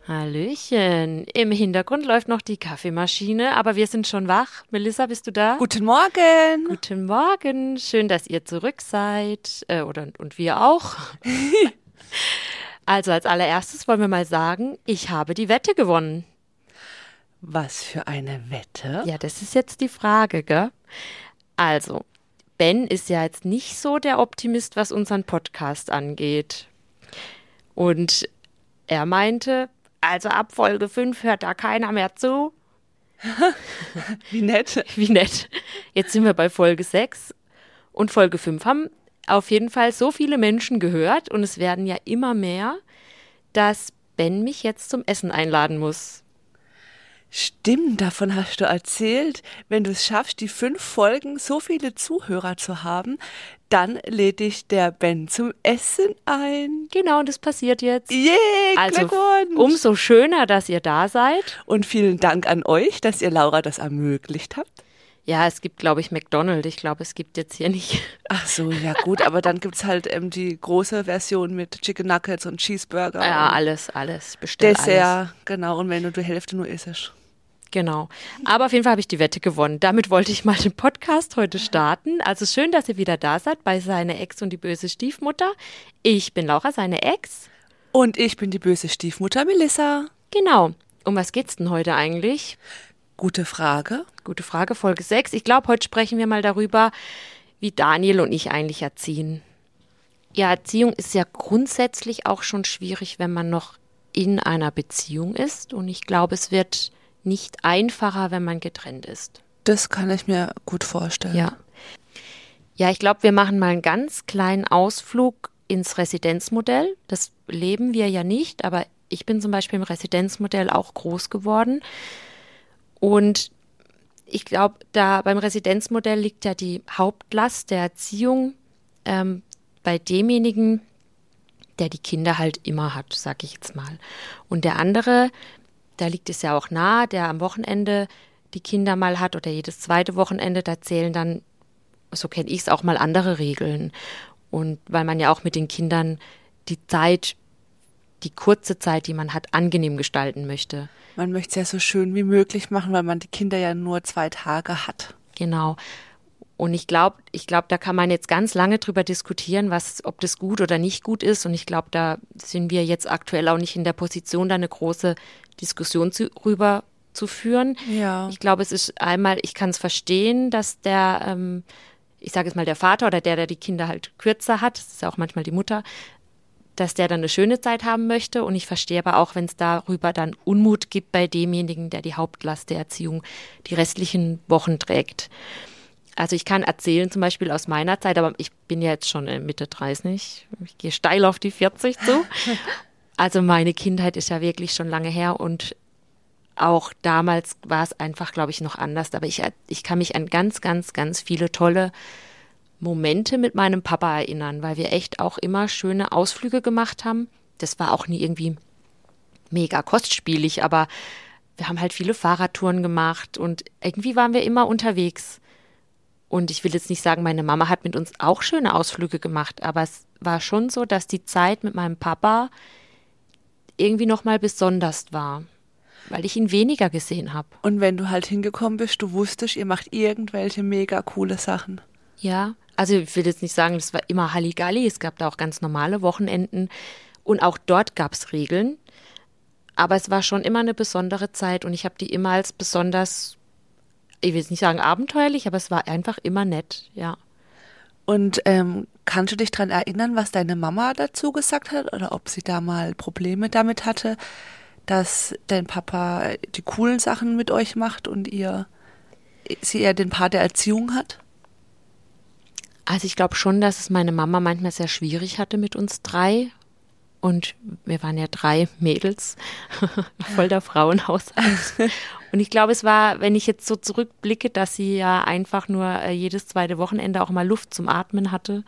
Hallöchen. Im Hintergrund läuft noch die Kaffeemaschine, aber wir sind schon wach. Melissa, bist du da? Guten Morgen. Guten Morgen. Schön, dass ihr zurück seid. Und wir auch. Also als allererstes wollen wir mal sagen, ich habe die Wette gewonnen. Was für eine Wette? Ja, das ist jetzt die Frage, gell? Also, Ben ist ja jetzt nicht so der Optimist, was unseren Podcast angeht. Und er meinte, also ab Folge 5 hört da keiner mehr zu. Wie nett. Wie nett. Jetzt sind wir bei Folge 6 und Folge 5 haben auf jeden Fall so viele Menschen gehört und es werden ja immer mehr, dass Ben mich jetzt zum Essen einladen muss. Stimmt, davon hast du erzählt. Wenn du es schaffst, die 5 Folgen so viele Zuhörer zu haben, dann lädt dich der Ben zum Essen ein. Genau, und das passiert jetzt. Yay, Also Glückwunsch. umso schöner, dass ihr da seid. Und vielen Dank an euch, dass ihr Laura das ermöglicht habt. Ja, es gibt, glaube ich, McDonald's. Ich glaube, es gibt jetzt hier nicht. Ach so, ja gut, aber dann gibt's halt die große Version mit Chicken Nuggets und Cheeseburger Ja, und alles. Bestell alles. Dessert, genau, und wenn du die Hälfte nur isst. Genau. Aber auf jeden Fall habe ich die Wette gewonnen. Damit wollte ich mal den Podcast heute starten. Also schön, dass ihr wieder da seid bei Seine Ex und die böse Stiefmutter. Ich bin Laura, seine Ex. Und ich bin die böse Stiefmutter Melissa. Genau. Um was geht's denn heute eigentlich? Gute Frage. Gute Frage, Folge 6. Ich glaube, heute sprechen wir mal darüber, wie Daniel und ich eigentlich erziehen. Ja, Erziehung ist ja grundsätzlich auch schon schwierig, wenn man noch in einer Beziehung ist. Und ich glaube, es wird nicht einfacher, wenn man getrennt ist. Das kann ich mir gut vorstellen. Ja. Ja, ich glaube, wir machen mal einen ganz kleinen Ausflug ins Residenzmodell. Das leben wir ja nicht, aber ich bin zum Beispiel im Residenzmodell auch groß geworden. Und ich glaube, da beim Residenzmodell liegt ja die Hauptlast der Erziehung bei demjenigen, der die Kinder halt immer hat, sag ich jetzt mal. Und der andere, da liegt es ja auch nahe, der am Wochenende die Kinder mal hat oder jedes zweite Wochenende, da zählen dann, so kenne ich es, auch mal andere Regeln. Und weil man ja auch mit den Kindern die Zeit, die kurze Zeit, die man hat, angenehm gestalten möchte. Man möchte es ja so schön wie möglich machen, weil man die Kinder ja nur 2 Tage hat. Genau. Und ich glaube, da kann man jetzt ganz lange drüber diskutieren, ob das gut oder nicht gut ist. Und ich glaube, da sind wir jetzt aktuell auch nicht in der Position, da eine große Diskussion darüber zu führen. Ja. Ich glaube, es ist einmal, ich kann es verstehen, dass der, ich sage jetzt mal, der Vater oder der die Kinder halt kürzer hat, das ist ja auch manchmal die Mutter, dass der dann eine schöne Zeit haben möchte. Und ich verstehe aber auch, wenn es darüber dann Unmut gibt bei demjenigen, der die Hauptlast der Erziehung die restlichen Wochen trägt. Also ich kann erzählen zum Beispiel aus meiner Zeit, aber ich bin ja jetzt schon Mitte 30, ich gehe steil auf die 40 zu. Also meine Kindheit ist ja wirklich schon lange her und auch damals war es einfach, glaube ich, noch anders. Aber ich kann mich an ganz, ganz, ganz viele tolle Momente mit meinem Papa erinnern, weil wir echt auch immer schöne Ausflüge gemacht haben. Das war auch nie irgendwie mega kostspielig, aber wir haben halt viele Fahrradtouren gemacht und irgendwie waren wir immer unterwegs. Und ich will jetzt nicht sagen, meine Mama hat mit uns auch schöne Ausflüge gemacht, aber es war schon so, dass die Zeit mit meinem Papa irgendwie nochmal besonders war, weil ich ihn weniger gesehen habe. Und wenn du halt hingekommen bist, du wusstest, ihr macht irgendwelche mega coole Sachen. Ja, also ich will jetzt nicht sagen, das war immer Halligalli, es gab da auch ganz normale Wochenenden und auch dort gab es Regeln, aber es war schon immer eine besondere Zeit und ich habe die immer als besonders, ich will jetzt nicht sagen abenteuerlich, aber es war einfach immer nett, ja. Und kannst du dich daran erinnern, was deine Mama dazu gesagt hat oder ob sie da mal Probleme damit hatte, dass dein Papa die coolen Sachen mit euch macht und sie eher den Part der Erziehung hat? Also ich glaube schon, dass es meine Mama manchmal sehr schwierig hatte mit uns 3. Und wir waren ja 3 Mädels, voll der Frauenhaushalt. Und ich glaube, es war, wenn ich jetzt so zurückblicke, dass sie ja einfach nur jedes zweite Wochenende auch mal Luft zum Atmen hatte.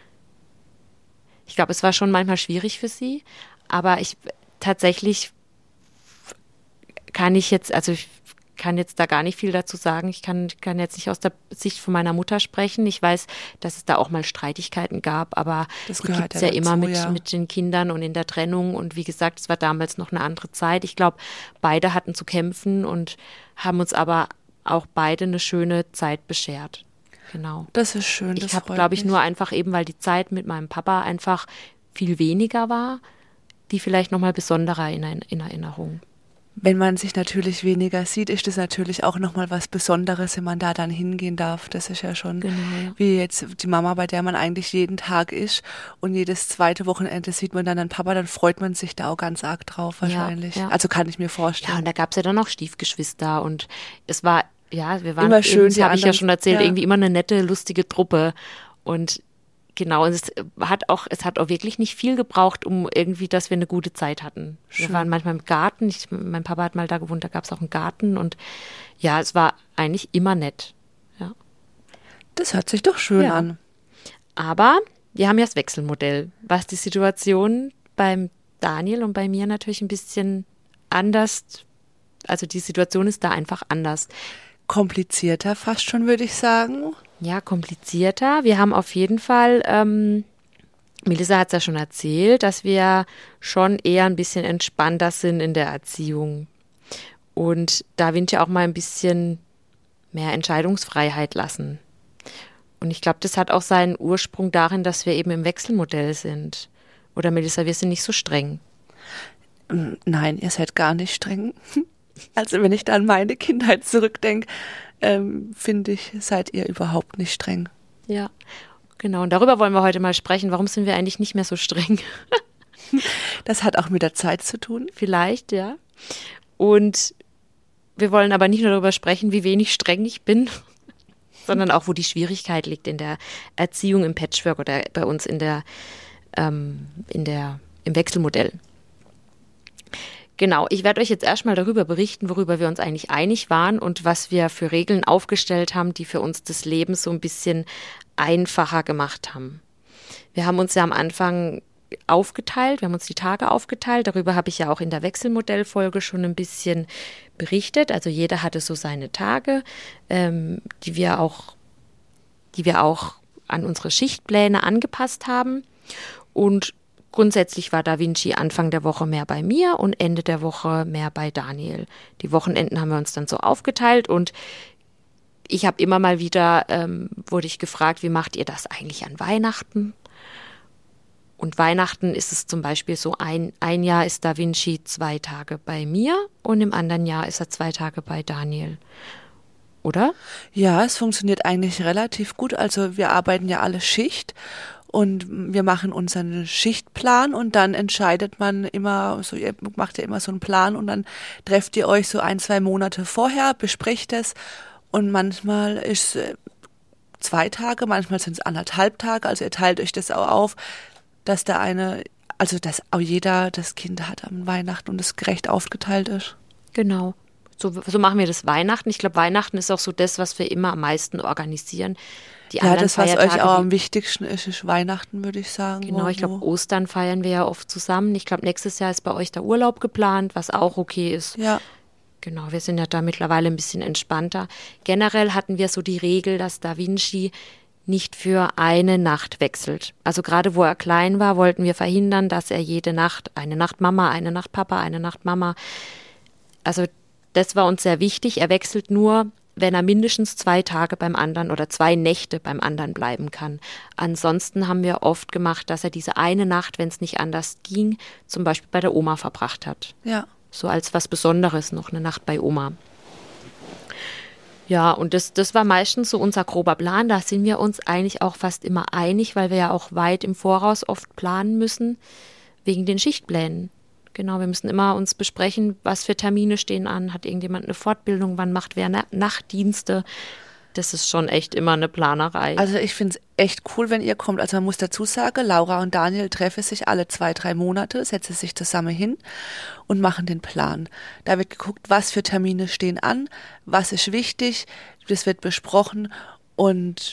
Ich glaube, es war schon manchmal schwierig für sie. Aber tatsächlich kann kann jetzt da gar nicht viel dazu sagen. Ich kann jetzt nicht aus der Sicht von meiner Mutter sprechen. Ich weiß, dass es da auch mal Streitigkeiten gab, aber Das die gehört gibt es ja ja immer dazu, mit den Kindern und in der Trennung. Und wie gesagt, es war damals noch eine andere Zeit. Ich glaube, beide hatten zu kämpfen und haben uns aber auch beide eine schöne Zeit beschert. Genau. Das ist schön. Ich habe, glaube ich, nur einfach eben, weil die Zeit mit meinem Papa einfach viel weniger war, die vielleicht nochmal besonderer in Erinnerung. Wenn man sich natürlich weniger sieht, ist das natürlich auch nochmal was Besonderes, wenn man da dann hingehen darf. Das ist ja schon Genau, ja. wie jetzt die Mama, bei der man eigentlich jeden Tag ist und jedes zweite Wochenende sieht man dann einen Papa, dann freut man sich da auch ganz arg drauf wahrscheinlich. Ja. Also kann ich mir Ja, vorstellen. und da gab es ja dann auch Stiefgeschwister und es war, ja, wir waren, Immer schön, das die habe ich ja anderen, schon erzählt, ja. irgendwie immer eine nette, lustige Truppe. Und genau, und es hat auch wirklich nicht viel gebraucht, um irgendwie, dass wir eine gute Zeit hatten. Schön. Wir waren manchmal im Garten, mein Papa hat mal da gewohnt, da gab es auch einen Garten und ja, es war eigentlich immer nett. Ja. Das hört sich doch schön Ja. an. Aber wir haben ja das Wechselmodell, was die Situation beim Daniel und bei mir natürlich ein bisschen anders, also die Situation ist da einfach anders. Komplizierter fast schon, würde ich sagen. Ja, komplizierter. Wir haben auf jeden Fall, Melissa hat es ja schon erzählt, dass wir schon eher ein bisschen entspannter sind in der Erziehung. Und da will ich auch mal ein bisschen mehr Entscheidungsfreiheit lassen. Und ich glaube, das hat auch seinen Ursprung darin, dass wir eben im Wechselmodell sind. Oder Melissa, wir sind nicht so streng. Nein, ihr seid gar nicht streng. Also wenn ich da an meine Kindheit zurückdenke, finde ich, seid ihr überhaupt nicht streng. Ja, genau. Und darüber wollen wir heute mal sprechen. Warum sind wir eigentlich nicht mehr so streng? Das hat auch mit der Zeit zu tun. Vielleicht, ja. Und wir wollen aber nicht nur darüber sprechen, wie wenig streng ich bin, sondern auch, wo die Schwierigkeit liegt in der Erziehung im Patchwork oder bei uns im Wechselmodell. Genau, ich werde euch jetzt erstmal darüber berichten, worüber wir uns eigentlich einig waren und was wir für Regeln aufgestellt haben, die für uns das Leben so ein bisschen einfacher gemacht haben. Wir haben uns ja am Anfang aufgeteilt, wir haben uns die Tage aufgeteilt, darüber habe ich ja auch in der Wechselmodellfolge schon ein bisschen berichtet. Also jeder hatte so seine Tage, die wir auch an unsere Schichtpläne angepasst haben. Und grundsätzlich war Da Vinci Anfang der Woche mehr bei mir und Ende der Woche mehr bei Daniel. Die Wochenenden haben wir uns dann so aufgeteilt und ich habe immer mal wieder, wurde ich gefragt, wie macht ihr das eigentlich an Weihnachten? Und Weihnachten ist es zum Beispiel so, ein Jahr ist Da Vinci 2 Tage bei mir und im anderen Jahr ist er 2 Tage bei Daniel. Oder? Ja, es funktioniert eigentlich relativ gut. Also wir arbeiten ja alle Schicht und wir machen unseren Schichtplan und dann entscheidet man immer, so ihr macht ja immer so einen Plan und dann trefft ihr euch so 1-2 Monate vorher, besprecht es und manchmal ist 2 Tage, manchmal sind es 1,5 Tage, also ihr teilt euch das auch auf, dass dass auch jeder das Kind hat am Weihnachten und es gerecht aufgeteilt ist. Genau. So machen wir das Weihnachten. Ich glaube, Weihnachten ist auch so das, was wir immer am meisten organisieren. Die Ja, anderen das, was Feiertage, euch auch am wichtigsten ist Weihnachten, würde ich sagen. Genau, ich glaube, Ostern feiern wir ja oft zusammen. Ich glaube, nächstes Jahr ist bei euch der Urlaub geplant, was auch okay ist. Ja, Genau, wir sind ja da mittlerweile ein bisschen entspannter. Generell hatten wir so die Regel, dass Da Vinci nicht für eine Nacht wechselt. Also gerade wo er klein war, wollten wir verhindern, dass er jede Nacht, eine Nacht Mama, eine Nacht Papa, eine Nacht Mama. Also das war uns sehr wichtig. Er wechselt nur, wenn er mindestens 2 Tage beim anderen oder 2 Nächte beim anderen bleiben kann. Ansonsten haben wir oft gemacht, dass er diese eine Nacht, wenn es nicht anders ging, zum Beispiel bei der Oma verbracht hat. ja. So als was Besonderes noch, eine Nacht bei Oma. Ja, und das war meistens so unser grober Plan. Da sind wir uns eigentlich auch fast immer einig, weil wir ja auch weit im Voraus oft planen müssen, wegen den Schichtplänen. Genau, wir müssen immer uns besprechen, was für Termine stehen an. Hat irgendjemand eine Fortbildung? Wann macht wer Nachtdienste? Das ist schon echt immer eine Planerei. Also ich finde es echt cool, wenn ihr kommt. Also man muss dazu sagen, Laura und Daniel treffen sich alle 2-3 Monate, setzen sich zusammen hin und machen den Plan. Da wird geguckt, was für Termine stehen an, was ist wichtig, das wird besprochen und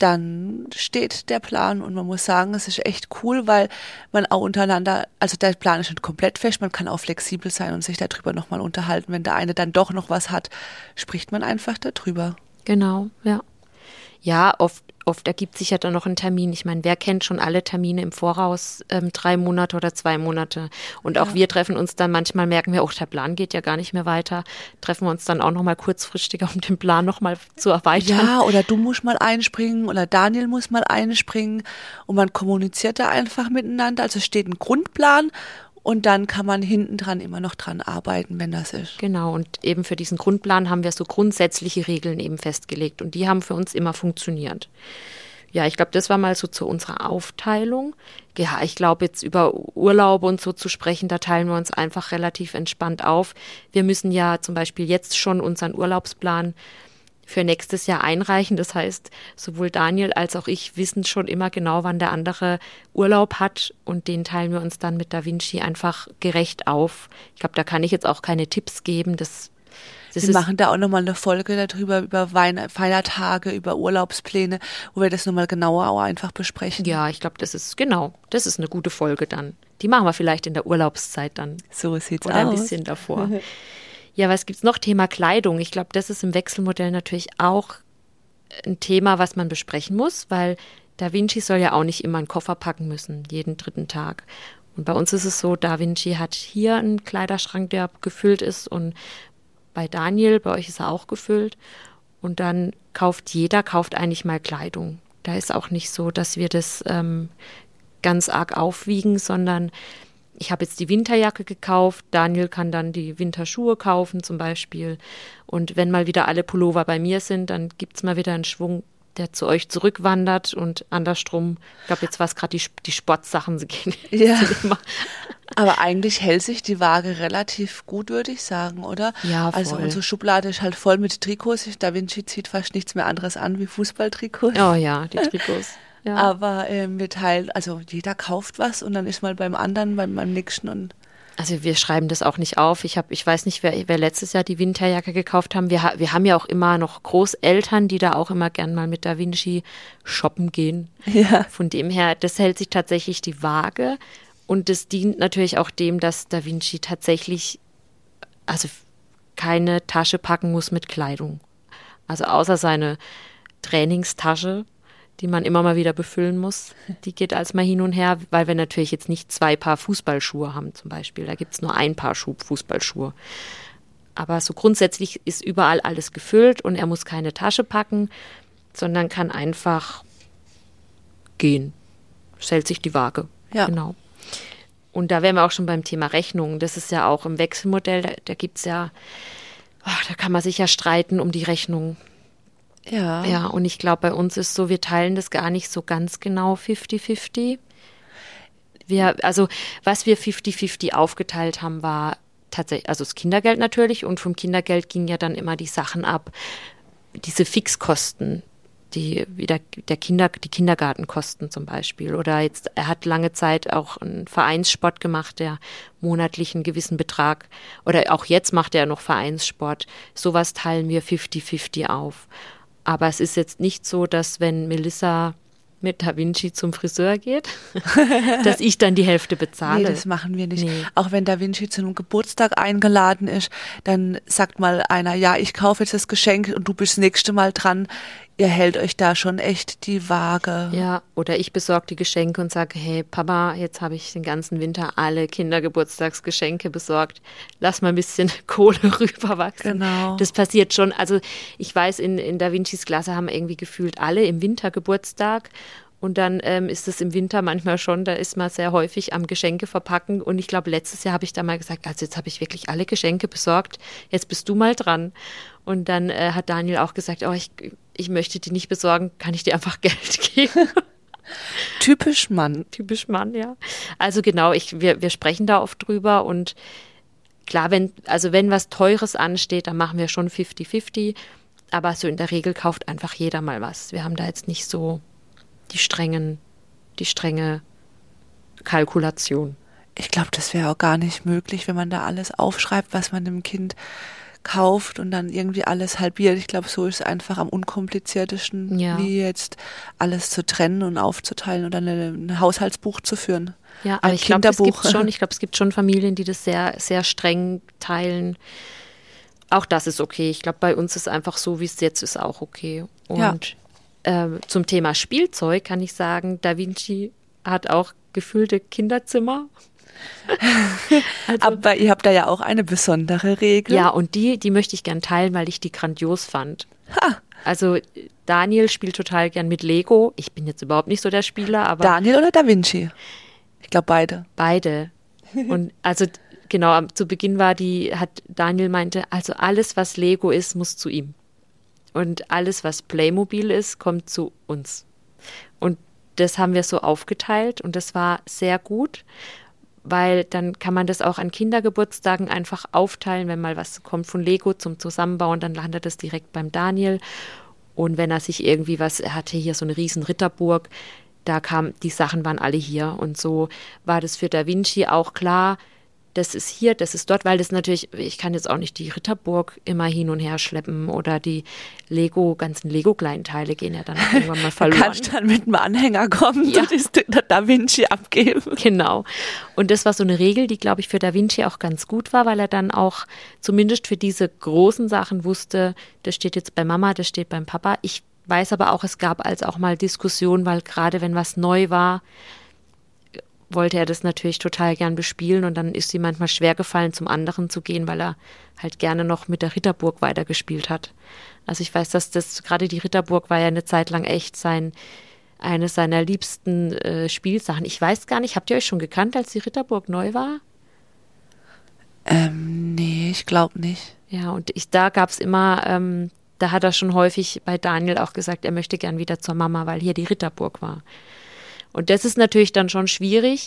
dann steht der Plan und man muss sagen, es ist echt cool, weil man auch untereinander, also der Plan ist nicht komplett fest, man kann auch flexibel sein und sich darüber nochmal unterhalten. Wenn der eine dann doch noch was hat, spricht man einfach darüber. Genau, ja. Ja, oft ergibt sich ja dann noch ein Termin. Ich meine, wer kennt schon alle Termine im Voraus, 3 Monate oder 2 Monate? Und auch wir treffen uns dann, manchmal merken wir, der Plan geht ja gar nicht mehr weiter. Treffen wir uns dann auch nochmal kurzfristiger, um den Plan nochmal zu erweitern. Ja, oder du musst mal einspringen oder Daniel muss mal einspringen und man kommuniziert da einfach miteinander. Also es steht ein Grundplan und dann kann man hinten dran immer noch dran arbeiten, wenn das ist. Genau, und eben für diesen Grundplan haben wir so grundsätzliche Regeln eben festgelegt und die haben für uns immer funktioniert. Ja, ich glaube, das war mal so zu unserer Aufteilung. Ja, ich glaube, jetzt über Urlaub und so zu sprechen, da teilen wir uns einfach relativ entspannt auf. Wir müssen ja zum Beispiel jetzt schon unseren Urlaubsplan für nächstes Jahr einreichen. Das heißt, sowohl Daniel als auch ich wissen schon immer genau, wann der andere Urlaub hat und den teilen wir uns dann mit Da Vinci einfach gerecht auf. Ich glaube, da kann ich jetzt auch keine Tipps geben. Wir machen da auch nochmal eine Folge darüber, über Feiertage, über Urlaubspläne, wo wir das nochmal genauer auch einfach besprechen. Ja, ich glaube, das ist eine gute Folge dann. Die machen wir vielleicht in der Urlaubszeit dann. So sieht's aus. Oder ein bisschen davor. Ja, was gibt's noch? Thema Kleidung. Ich glaube, das ist im Wechselmodell natürlich auch ein Thema, was man besprechen muss, weil Da Vinci soll ja auch nicht immer einen Koffer packen müssen, jeden 3. Tag. Und bei uns ist es so, Da Vinci hat hier einen Kleiderschrank, der gefüllt ist und bei Daniel, bei euch ist er auch gefüllt. Und dann jeder kauft eigentlich mal Kleidung. Da ist auch nicht so, dass wir das ganz arg aufwiegen, sondern ich habe jetzt die Winterjacke gekauft, Daniel kann dann die Winterschuhe kaufen zum Beispiel. Und wenn mal wieder alle Pullover bei mir sind, dann gibt es mal wieder einen Schwung, der zu euch zurückwandert und andersrum, ich glaube, jetzt war es gerade die Sportsachen, sie gehen immer. Aber eigentlich hält sich die Waage relativ gut, würde ich sagen, oder? Ja, voll. Also unsere Schublade ist halt voll mit Trikots. Da Vinci zieht fast nichts mehr anderes an wie Fußballtrikots. Oh ja, die Trikots. Ja. Aber wir teilen, also jeder kauft was und dann ist mal beim anderen, beim nächsten und also wir schreiben das auch nicht auf. Ich weiß nicht, wer letztes Jahr die Winterjacke gekauft haben. Wir haben ja auch immer noch Großeltern, die da auch immer gern mal mit Da Vinci shoppen gehen. Ja. Von dem her, das hält sich tatsächlich die Waage. Und das dient natürlich auch dem, dass Da Vinci tatsächlich also keine Tasche packen muss mit Kleidung. Also außer seine Trainingstasche, die man immer mal wieder befüllen muss. Die geht als mal hin und her, weil wir natürlich jetzt nicht 2 Paar Fußballschuhe haben zum Beispiel. Da gibt es nur ein Paar Fußballschuhe. Aber so grundsätzlich ist überall alles gefüllt und er muss keine Tasche packen, sondern kann einfach gehen. Stellt sich die Waage. Ja. Genau. Und da wären wir auch schon beim Thema Rechnung. Das ist ja auch im Wechselmodell, da gibt es ja, da kann man sich ja streiten um die Rechnung. Ja. Ja, und ich glaube, bei uns ist so, wir teilen das gar nicht so ganz genau 50-50. Was wir 50-50 aufgeteilt haben, war tatsächlich, also das Kindergeld natürlich, und vom Kindergeld gingen ja dann immer die Sachen ab, diese Fixkosten, die Kindergartenkosten zum Beispiel. Oder jetzt, er hat lange Zeit auch einen Vereinssport gemacht, der monatlich einen gewissen Betrag, oder auch jetzt macht er noch Vereinssport. Sowas teilen wir 50-50 auf. Aber es ist jetzt nicht so, dass wenn Melissa mit Da Vinci zum Friseur geht, dass ich dann die Hälfte bezahle. Nee, das machen wir nicht. Nee. Auch wenn Da Vinci zu einem Geburtstag eingeladen ist, dann sagt mal einer, ja, ich kaufe jetzt das Geschenk und du bist das nächste Mal dran. Ihr hält euch da schon echt die Waage. Ja, oder ich besorge die Geschenke und sage, hey Papa, jetzt habe ich den ganzen Winter alle Kindergeburtstagsgeschenke besorgt. Lass mal ein bisschen Kohle rüberwachsen. Genau. Das passiert schon. Also ich weiß, in Da Vincis Klasse haben irgendwie gefühlt alle im Winter Geburtstag. Und dann ist es im Winter manchmal schon, da ist man sehr häufig am Geschenke verpacken. Und ich glaube, letztes Jahr habe ich da mal gesagt, also jetzt habe ich wirklich alle Geschenke besorgt, jetzt bist du mal dran. Und dann hat Daniel auch gesagt, oh, ich möchte die nicht besorgen, kann ich dir einfach Geld geben? Typisch Mann. Typisch Mann, ja. Also genau, wir sprechen da oft drüber und klar, wenn was Teures ansteht, dann machen wir schon 50-50. Aber so in der Regel kauft einfach jeder mal was. Wir haben da jetzt nicht so die strenge Kalkulation. Ich glaube, das wäre auch gar nicht möglich, wenn man da alles aufschreibt, was man dem Kind kauft und dann irgendwie alles halbiert. Ich glaube, so ist es einfach am unkompliziertesten, wie jetzt alles zu trennen und aufzuteilen oder ein Haushaltsbuch zu führen. Ja, aber ich glaube, es gibt schon Familien, die das sehr, sehr streng teilen. Auch das ist okay. Ich glaube, bei uns ist einfach so, wie es jetzt ist, auch okay. Und zum Thema Spielzeug kann ich sagen, Da Vinci hat auch gefüllte Kinderzimmer. Aber ihr habt da ja auch eine besondere Regel. Ja, und die möchte ich gern teilen, weil ich die grandios fand. Also Daniel spielt total gern mit Lego. Ich bin jetzt überhaupt nicht so der Spieler, aber... Daniel oder Da Vinci? Ich glaube beide. Beide. Und also genau, zu Beginn Daniel meinte, also alles, was Lego ist, muss zu ihm. Und alles, was Playmobil ist, kommt zu uns. Und das haben wir so aufgeteilt und das war sehr gut, weil dann kann man das auch an Kindergeburtstagen einfach aufteilen, wenn mal was kommt von Lego zum Zusammenbauen, dann landet es direkt beim Daniel. Und wenn er sich irgendwie er hatte hier so eine riesen Ritterburg, die Sachen waren alle hier. Und so war das für Da Vinci auch klar, das ist hier, das ist dort, weil das natürlich, ich kann jetzt auch nicht die Ritterburg immer hin und her schleppen oder die ganzen Lego-Kleinteile gehen ja dann irgendwann mal verloren. Du kannst dann mit dem Anhänger kommen und das Da Vinci abgeben. Genau. Und das war so eine Regel, die, glaube ich, für Da Vinci auch ganz gut war, weil er dann auch zumindest für diese großen Sachen wusste, das steht jetzt bei Mama, das steht beim Papa. Ich weiß aber auch, es gab auch mal Diskussionen, weil gerade wenn was neu war, wollte er das natürlich total gern bespielen und dann ist ihm manchmal schwer gefallen, zum anderen zu gehen, weil er halt gerne noch mit der Ritterburg weitergespielt hat. Also ich weiß, dass gerade die Ritterburg war ja eine Zeit lang echt eine seiner liebsten Spielsachen. Ich weiß gar nicht, habt ihr euch schon gekannt, als die Ritterburg neu war? Nee, ich glaube nicht. Ja, und da gab es immer, da hat er schon häufig bei Daniel auch gesagt, er möchte gern wieder zur Mama, weil hier die Ritterburg war. Und das ist natürlich dann schon schwierig,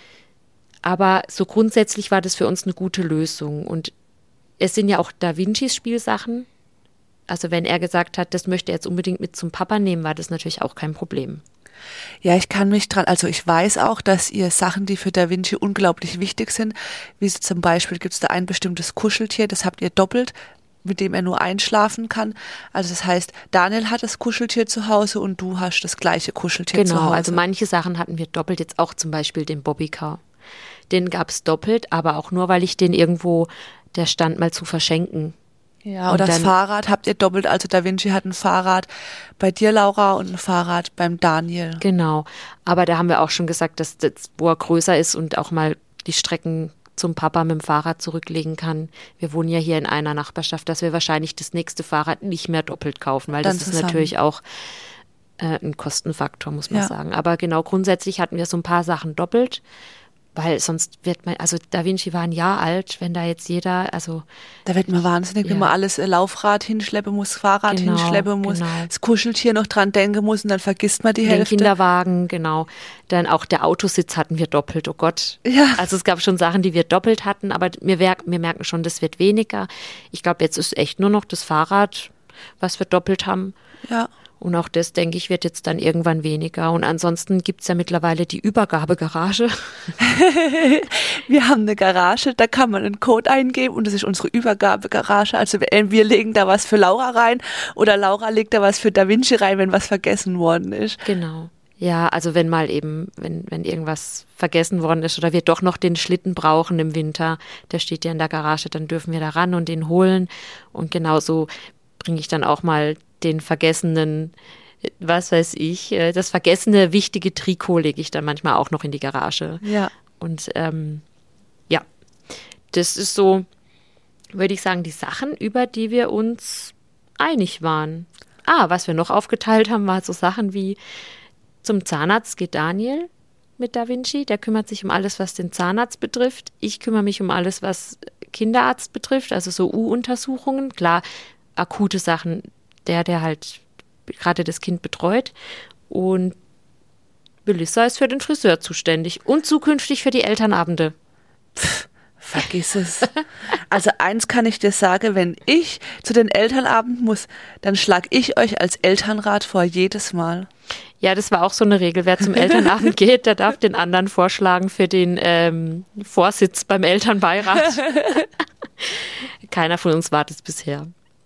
aber so grundsätzlich war das für uns eine gute Lösung. Und es sind ja auch Da Vincis Spielsachen. Also wenn er gesagt hat, das möchte er jetzt unbedingt mit zum Papa nehmen, war das natürlich auch kein Problem. Ja, ich weiß auch, dass ihr Sachen, die für Da Vinci unglaublich wichtig sind, wie zum Beispiel gibt es da ein bestimmtes Kuscheltier, das habt ihr doppelt, mit dem er nur einschlafen kann. Also das heißt, Daniel hat das Kuscheltier zu Hause und du hast das gleiche Kuscheltier zu Hause. Genau, also manche Sachen hatten wir doppelt, jetzt auch zum Beispiel den Bobbycar. Den gab es doppelt, aber auch nur, weil ich den irgendwo, der stand mal zu verschenken. Ja, oder das Fahrrad habt ihr doppelt, also Da Vinci hat ein Fahrrad bei dir, Laura, und ein Fahrrad beim Daniel. Genau, aber da haben wir auch schon gesagt, dass wo er größer ist und auch mal die Strecken zum Papa mit dem Fahrrad zurücklegen kann. Wir wohnen ja hier in einer Nachbarschaft, dass wir wahrscheinlich das nächste Fahrrad nicht mehr doppelt kaufen, weil das ist natürlich auch ein Kostenfaktor, muss man sagen. Aber genau, grundsätzlich hatten wir so ein paar Sachen doppelt, weil sonst wird man, also Da Vinci war ein Jahr alt, wenn da jetzt jeder, also... Da wird man wahnsinnig, wenn man alles Laufrad hinschleppen muss, Fahrrad hinschleppen muss, das Kuscheltier noch dran denken muss und dann vergisst man die Hälfte. Den Kinderwagen, genau. Dann auch der Autositz hatten wir doppelt, oh Gott. Ja. Also es gab schon Sachen, die wir doppelt hatten, aber wir merken schon, das wird weniger. Ich glaube, jetzt ist echt nur noch das Fahrrad, was wir doppelt haben. Ja. Und auch das, denke ich, wird jetzt dann irgendwann weniger. Und ansonsten gibt es ja mittlerweile die Übergabegarage. Wir haben eine Garage, da kann man einen Code eingeben und das ist unsere Übergabegarage. Also wir legen da was für Laura rein oder Laura legt da was für Da Vinci rein, wenn was vergessen worden ist. Genau. Ja, also wenn mal eben, wenn irgendwas vergessen worden ist oder wir doch noch den Schlitten brauchen im Winter, der steht ja in der Garage, dann dürfen wir da ran und den holen. Und genauso bringe ich dann auch mal den vergessenen, was weiß ich, das vergessene wichtige Trikot lege ich dann manchmal auch noch in die Garage. Ja. Und ja, das ist so, würde ich sagen, die Sachen, über die wir uns einig waren. Was wir noch aufgeteilt haben, war so Sachen wie zum Zahnarzt geht Daniel mit Da Vinci, der kümmert sich um alles, was den Zahnarzt betrifft. Ich kümmere mich um alles, was Kinderarzt betrifft, also so U-Untersuchungen, klar, akute Sachen, der halt gerade das Kind betreut. Und Melissa ist für den Friseur zuständig und zukünftig für die Elternabende. Vergiss es. Also eins kann ich dir sagen, wenn ich zu den Elternabenden muss, dann schlage ich euch als Elternrat vor, jedes Mal. Ja, das war auch so eine Regel. Wer zum Elternabend geht, der darf den anderen vorschlagen für den Vorsitz beim Elternbeirat. Keiner von uns war das bisher.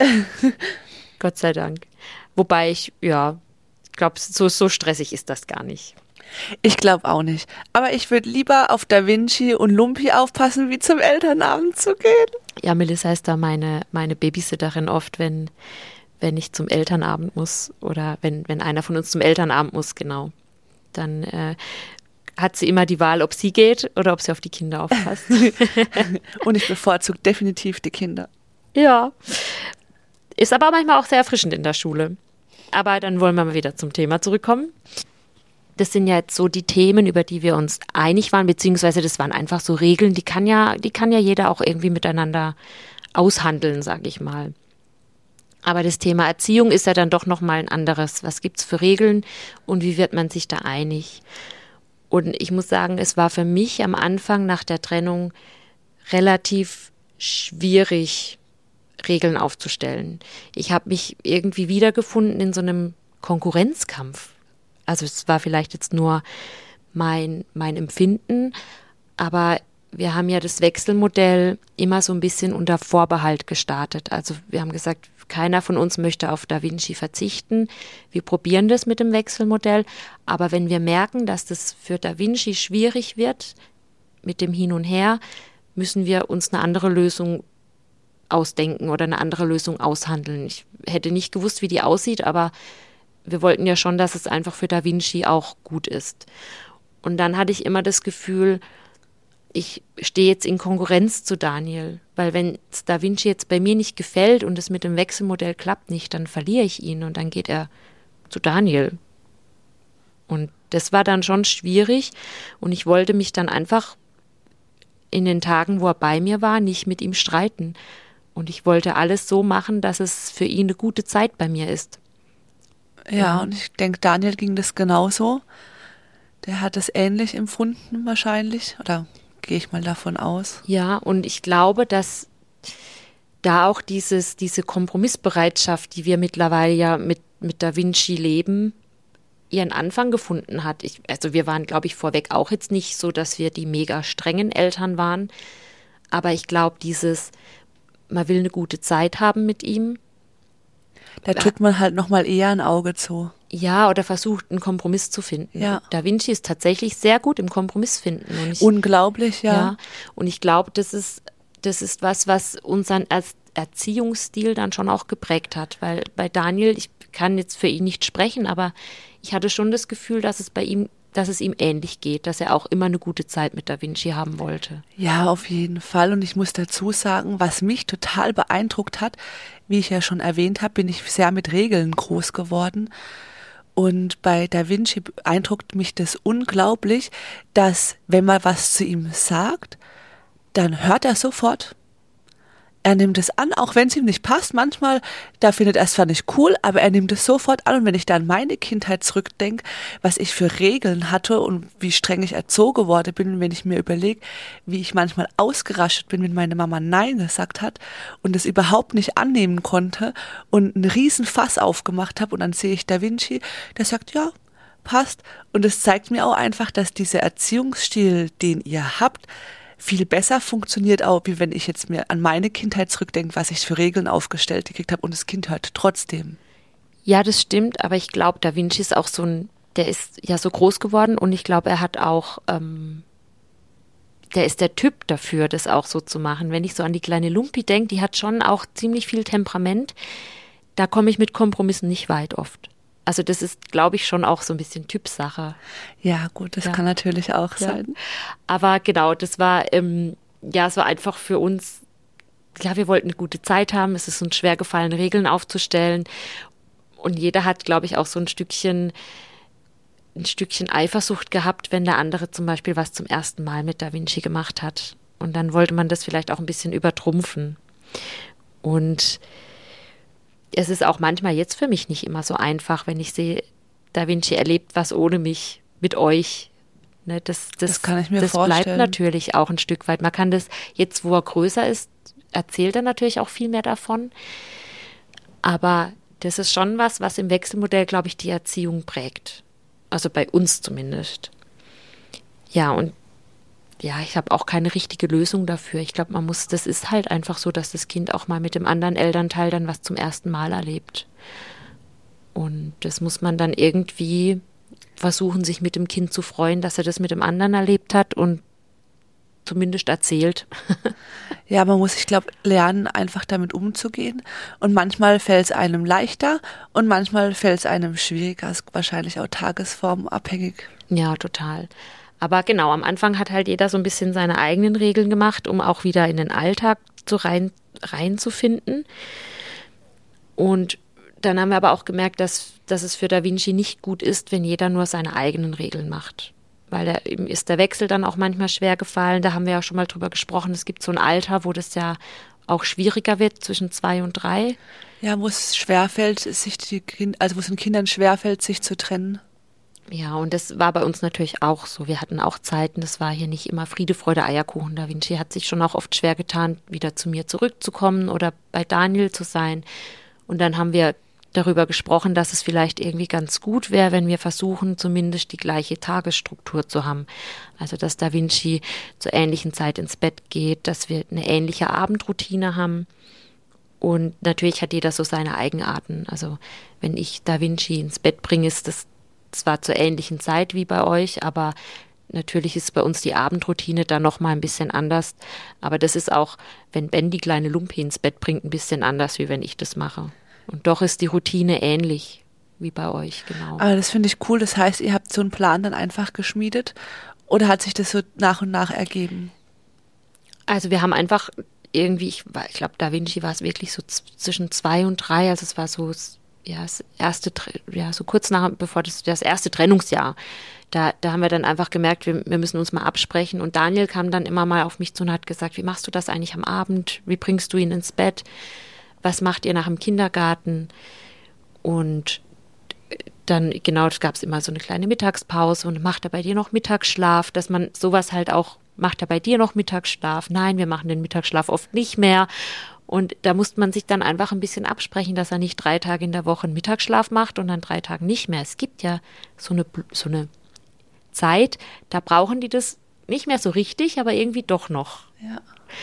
Gott sei Dank. Wobei ich glaube, so stressig ist das gar nicht. Ich glaube auch nicht. Aber ich würde lieber auf Da Vinci und Lumpi aufpassen, wie zum Elternabend zu gehen. Ja, Melissa ist da meine Babysitterin oft, wenn ich zum Elternabend muss oder wenn einer von uns zum Elternabend muss, genau. Dann hat sie immer die Wahl, ob sie geht oder ob sie auf die Kinder aufpasst. Und ich bevorzuge definitiv die Kinder. Ja. Ist aber manchmal auch sehr erfrischend in der Schule. Aber dann wollen wir mal wieder zum Thema zurückkommen. Das sind ja jetzt so die Themen, über die wir uns einig waren, beziehungsweise das waren einfach so Regeln, die kann ja jeder auch irgendwie miteinander aushandeln, sage ich mal. Aber das Thema Erziehung ist ja dann doch nochmal ein anderes. Was gibt's für Regeln und wie wird man sich da einig? Und ich muss sagen, es war für mich am Anfang nach der Trennung relativ schwierig, Regeln aufzustellen. Ich habe mich irgendwie wiedergefunden in so einem Konkurrenzkampf. Also es war vielleicht jetzt nur mein Empfinden, aber wir haben ja das Wechselmodell immer so ein bisschen unter Vorbehalt gestartet. Also wir haben gesagt, keiner von uns möchte auf Da Vinci verzichten. Wir probieren das mit dem Wechselmodell, aber wenn wir merken, dass das für Da Vinci schwierig wird mit dem Hin und Her, müssen wir uns eine andere Lösung ausdenken oder eine andere Lösung aushandeln. Ich hätte nicht gewusst, wie die aussieht, aber wir wollten ja schon, dass es einfach für Da Vinci auch gut ist. Und dann hatte ich immer das Gefühl, ich stehe jetzt in Konkurrenz zu Daniel, weil wenn Da Vinci jetzt bei mir nicht gefällt und es mit dem Wechselmodell klappt nicht, dann verliere ich ihn und dann geht er zu Daniel. Und das war dann schon schwierig und ich wollte mich dann einfach in den Tagen, wo er bei mir war, nicht mit ihm streiten. Und ich wollte alles so machen, dass es für ihn eine gute Zeit bei mir ist. Ja, und ich denke, Daniel ging das genauso. Der hat es ähnlich empfunden wahrscheinlich, oder gehe ich mal davon aus. Ja, und ich glaube, dass da auch diese Kompromissbereitschaft, die wir mittlerweile ja mit Da Vinci leben, ihren Anfang gefunden hat. Also wir waren, glaube ich, vorweg auch jetzt nicht so, dass wir die mega strengen Eltern waren. Aber ich glaube, man will eine gute Zeit haben mit ihm. Da drückt man halt nochmal eher ein Auge zu. Ja, oder versucht, einen Kompromiss zu finden. Ja. Da Vinci ist tatsächlich sehr gut im Kompromiss finden. Unglaublich, ja. Ja, und ich glaube, das ist was unseren Erziehungsstil dann schon auch geprägt hat. Weil bei Daniel, ich kann jetzt für ihn nicht sprechen, aber ich hatte schon das Gefühl, dass es ihm ähnlich geht, dass er auch immer eine gute Zeit mit Da Vinci haben wollte. Ja, auf jeden Fall. Und ich muss dazu sagen, was mich total beeindruckt hat, wie ich ja schon erwähnt habe, bin ich sehr mit Regeln groß geworden. Und bei Da Vinci beeindruckt mich das unglaublich, dass wenn man was zu ihm sagt, dann hört er sofort. Er nimmt es an, auch wenn es ihm nicht passt. Manchmal, da findet er es zwar nicht cool, aber er nimmt es sofort an. Und wenn ich da an meine Kindheit zurückdenke, was ich für Regeln hatte und wie streng ich erzogen worden bin, wenn ich mir überlege, wie ich manchmal ausgerastet bin, wenn meine Mama Nein gesagt hat und es überhaupt nicht annehmen konnte und einen riesen Fass aufgemacht habe und dann sehe ich Da Vinci, der sagt, ja, passt. Und es zeigt mir auch einfach, dass dieser Erziehungsstil, den ihr habt, viel besser funktioniert auch, wie wenn ich jetzt mir an meine Kindheit zurückdenke, was ich für Regeln aufgestellt gekriegt habe und das Kind hört trotzdem. Ja, das stimmt, aber ich glaube, Da Vinci ist auch der ist ja so groß geworden und ich glaube, er hat auch, der ist der Typ dafür, das auch so zu machen. Wenn ich so an die kleine Lumpi denke, die hat schon auch ziemlich viel Temperament, da komme ich mit Kompromissen nicht weit oft. Also das ist, glaube ich, schon auch so ein bisschen Typsache. Ja, gut, das kann natürlich auch sein. Aber genau, das war, es war einfach für uns, ja, wir wollten eine gute Zeit haben. Es ist uns schwer gefallen, Regeln aufzustellen. Und jeder hat, glaube ich, auch so ein Stückchen Eifersucht gehabt, wenn der andere zum Beispiel was zum ersten Mal mit Da Vinci gemacht hat. Und dann wollte man das vielleicht auch ein bisschen übertrumpfen. Und es ist auch manchmal jetzt für mich nicht immer so einfach, wenn ich sehe, Da Vinci erlebt was ohne mich, mit euch. Ne, das kann ich mir vorstellen. Das bleibt natürlich auch ein Stück weit. Man kann das, jetzt wo er größer ist, erzählt er natürlich auch viel mehr davon. Aber das ist schon was im Wechselmodell, glaube ich, die Erziehung prägt. Also bei uns zumindest. Ja, und ja, ich habe auch keine richtige Lösung dafür. Ich glaube, das ist halt einfach so, dass das Kind auch mal mit dem anderen Elternteil dann was zum ersten Mal erlebt. Und das muss man dann irgendwie versuchen, sich mit dem Kind zu freuen, dass er das mit dem anderen erlebt hat und zumindest erzählt. Ja, man muss, ich glaube, lernen, einfach damit umzugehen. Und manchmal fällt es einem leichter und manchmal fällt es einem schwieriger. Ist wahrscheinlich auch tagesformabhängig. Ja, total. Aber genau, am Anfang hat halt jeder so ein bisschen seine eigenen Regeln gemacht, um auch wieder in den Alltag so reinzufinden. Und dann haben wir aber auch gemerkt, dass es für Da Vinci nicht gut ist, wenn jeder nur seine eigenen Regeln macht. Weil ihm ist der Wechsel dann auch manchmal schwer gefallen. Da haben wir ja schon mal drüber gesprochen. Es gibt so ein Alter, wo das ja auch schwieriger wird, zwischen 2 und 3. Ja, wo es schwerfällt, wo es den Kindern schwerfällt, sich zu trennen. Ja, und das war bei uns natürlich auch so. Wir hatten auch Zeiten, das war hier nicht immer Friede, Freude, Eierkuchen. Da Vinci hat sich schon auch oft schwer getan, wieder zu mir zurückzukommen oder bei Daniel zu sein. Und dann haben wir darüber gesprochen, dass es vielleicht irgendwie ganz gut wäre, wenn wir versuchen, zumindest die gleiche Tagesstruktur zu haben. Also, dass Da Vinci zur ähnlichen Zeit ins Bett geht, dass wir eine ähnliche Abendroutine haben. Und natürlich hat jeder so seine Eigenarten. Also, wenn ich Da Vinci ins Bett bringe, ist das zwar zur ähnlichen Zeit wie bei euch, aber natürlich ist bei uns die Abendroutine dann nochmal ein bisschen anders. Aber das ist auch, wenn Ben die kleine Lumpi ins Bett bringt, ein bisschen anders, wie wenn ich das mache. Und doch ist die Routine ähnlich wie bei euch, genau. Aber das finde ich cool. Das heißt, ihr habt so einen Plan dann einfach geschmiedet oder hat sich das so nach und nach ergeben? Also wir haben einfach irgendwie, ich glaube, Da Vinci war es wirklich so zwischen 2 und 3. Also es war so, ja, das erste, ja, so kurz bevor das erste Trennungsjahr. Da haben wir dann einfach gemerkt, wir müssen uns mal absprechen. Und Daniel kam dann immer mal auf mich zu und hat gesagt, wie machst du das eigentlich am Abend? Wie bringst du ihn ins Bett? Was macht ihr nach dem Kindergarten? Und dann, genau, es gab immer so eine kleine Mittagspause und macht er bei dir noch Mittagsschlaf, dass man sowas halt auch, macht er bei dir noch Mittagsschlaf? Nein, wir machen den Mittagsschlaf oft nicht mehr. Und da musste man sich dann einfach ein bisschen absprechen, dass er nicht 3 Tage in der Woche einen Mittagsschlaf macht und dann 3 Tage nicht mehr. Es gibt ja so eine Zeit, da brauchen die das nicht mehr so richtig, aber irgendwie doch noch. Ja.